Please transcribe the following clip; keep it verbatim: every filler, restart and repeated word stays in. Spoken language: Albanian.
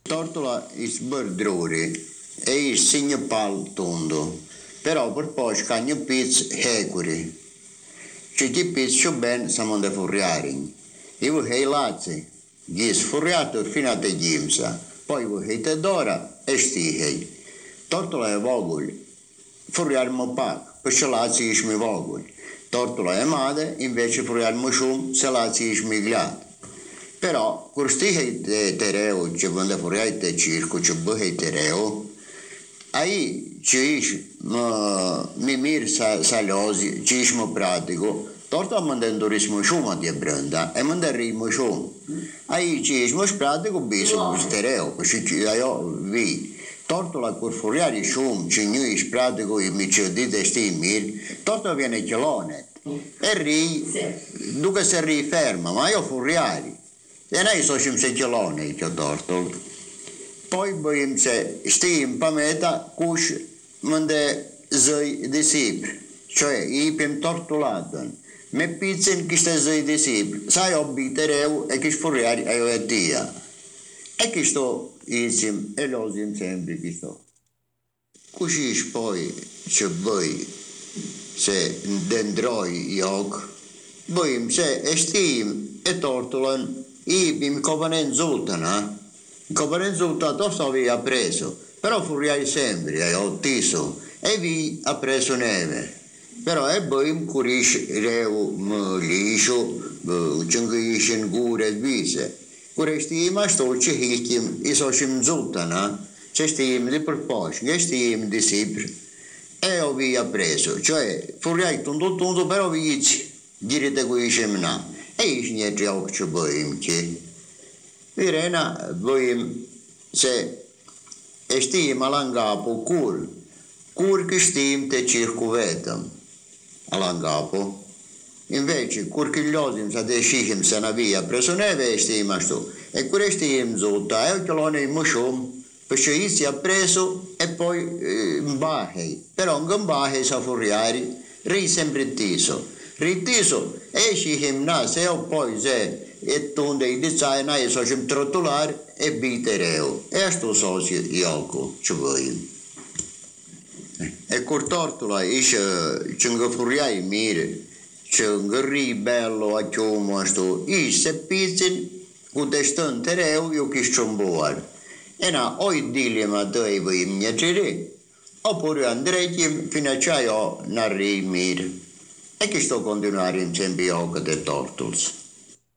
Tortola è sbordrore e è segno pal tondo, però per poi scagno pezzo hecuri. C'è chi pezzo ben siamo da furriare. Io hei lazzi, gli sfurriato fino a te gimsa, poi io hei te d'ora e stihei. Tortola è vogol, furriare mo pac, per se lazzi ismi vogol. Tortola è madre, invece furriare mo shum, se lazzi ismi glad. Però, questi che tereo, che quando fuori te circo, che bohe tereo, aí ci mi mir sa saliosi, ci ismo pratico, torto a mandando rismo shuma di branda, e mandarimo shum. Aí ci ismo pratico, biso tereo, così ci io vi. Torto la corforiari shum, ci nu is pratico, i mi ci dite sti mir, torto viene chilonet. E ri, duca se ri ferma, ma io furiari. E noi so se se gelone che torto. Poi boim se stim pameta cush mande zoi di sipr, cioè i pem tortulaton. Me pizzin che sta zoi di sipr, sai obitereu e che sfuriari aio e dia. E che sto insim e losim sempre che sto. Cush poi se voi se dendroi iog, boim se estim e tortulan i mi copane zultana, copane zultana tosto aveva preso, però furiai sempre, e ho tiso, e vi ha preso neve. Però e poi curish reu liscio, cinquishin gure vise. Curesti ma sto ci hikim isoshim zultana, c'è stim di proposito, che stim di sipr, e ho vi ha preso, cioè furiai tondo tondo, però vi girite qui scemna. E ich nie działk czy boim ci. Irena boim se estim alangapo cur, cur che stim te circuvetam alangapo. Invece cur che l'osim sa de shihim se na via preso neve estima sto. E cur estim zutta e occhiolone in mushum, perché si ha preso e poi eh, mbahei. Però non mbahei sa furriari, ri sempre tiso. Ritiso e si himna se o poi se e tonde i design e so sim trotular e bitereo e sto so si ioco ci voi e cortortola isce cinga furiai mire cinga ri bello a chiomo sto i se pizzin cu destan tereo io che chomboar e na oi dilema doi voi mniagere oppure andrei fino a c'aio na ri mire. E che sto continuare in sempre de Tortles.